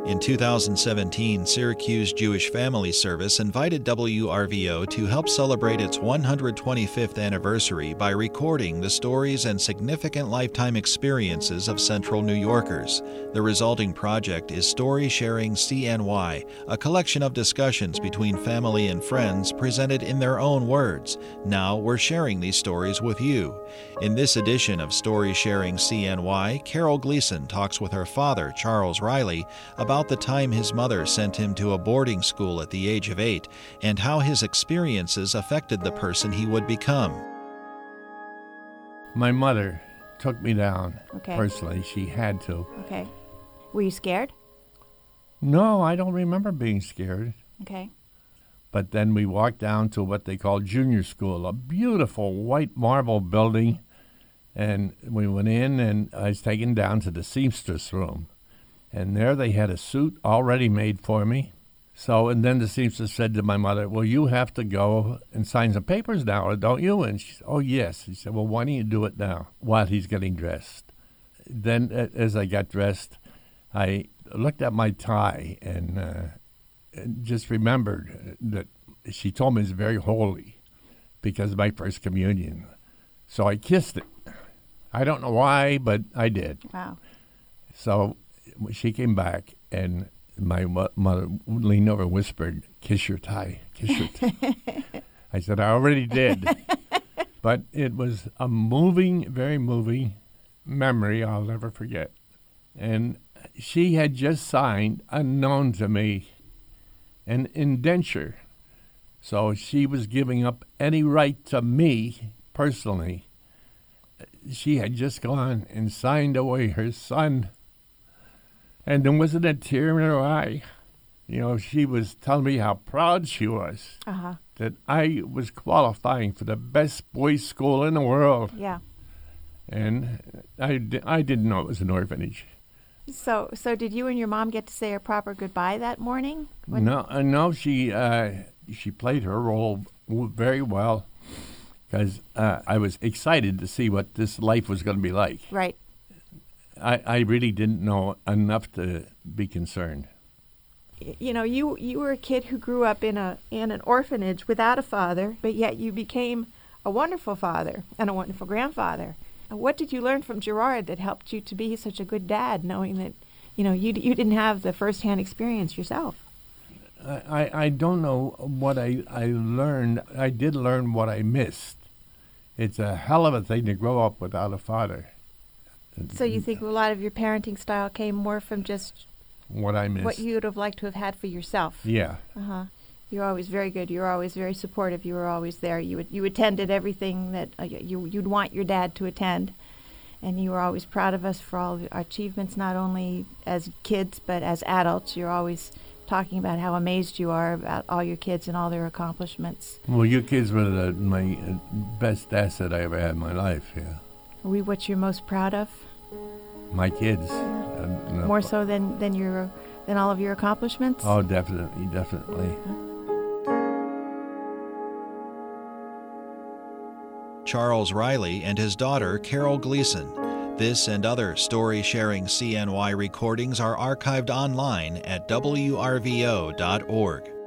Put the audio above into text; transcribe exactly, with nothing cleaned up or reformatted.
In two thousand seventeen, Syracuse Jewish Family Service invited W R V O to help celebrate its one hundred twenty-fifth anniversary by recording the stories and significant lifetime experiences of Central New Yorkers. The resulting project is Story Sharing C N Y, a collection of discussions between family and friends presented in their own words. Now we're sharing these stories with you. In this edition of Story Sharing C N Y, Carol Gleason talks with her father, Charles Riley, about the time his mother sent him to a boarding school at the age of eight and how his experiences affected the person he would become. My mother took me down. Okay. Personally, she had to. Okay. Were you scared? No, I don't remember being scared. Okay. But then we walked down to what they call junior school, a beautiful white marble building. And we went in, and I was taken down to the seamstress room. And there they had a suit already made for me. So, and then the seamstress said to my mother, well, you have to go and sign some papers now, don't you? And she said, oh, yes. He said, well, why don't you do it now while he's getting dressed? Then uh, as I got dressed, I looked at my tie and, uh, and just remembered that she told me it's very holy because of my first communion. So I kissed it. I don't know why, but I did. Wow. So she came back, and my mo- mother leaned over and whispered, kiss your tie, kiss your tie. I said, I already did. But it was a moving, very moving memory I'll never forget. And she had just signed, unknown to me, an indenture. So she was giving up any right to me personally. She had just gone and signed away her son. And there wasn't a tear in her eye. You know, she was telling me how proud she was Uh-huh. that I was qualifying for the best boys' school in the world. Yeah. And I, di- I didn't know it was an orphanage. So, so did you and your mom get to say a proper goodbye that morning? When- No, uh, no, she uh, she played her role w- very well because uh, I was excited to see what this life was going to be like. Right. I, I really didn't know enough to be concerned. Y- You know, you you were a kid who grew up in a in an orphanage without a father, but yet you became a wonderful father and a wonderful grandfather. Uh, What did you learn from Gerard that helped you to be such a good dad, knowing that, you know, you d- you didn't have the firsthand experience yourself? I, I, I don't know what I, I learned. I did learn what I missed. It's a hell of a thing to grow up without a father. So you think a lot of your parenting style came more from just What I missed. what you would have liked to have had for yourself? Yeah. Uh-huh. You're always very good. You're always very supportive. You were always there. You would, you attended everything that uh, y- you you'd want your dad to attend, and you were always proud of us for all of our achievements, not only as kids but as adults. You're always talking about how amazed you are about all your kids and all their accomplishments. Well, you kids were the, my uh, best asset I ever had in my life, yeah. Are we what you're most proud of? My kids. Uh, no. More so than than your than all of your accomplishments? Oh, definitely, definitely. Charles Riley and his daughter, Carol Gleason. This and other Story Sharing C N Y recordings are archived online at W R V O dot org.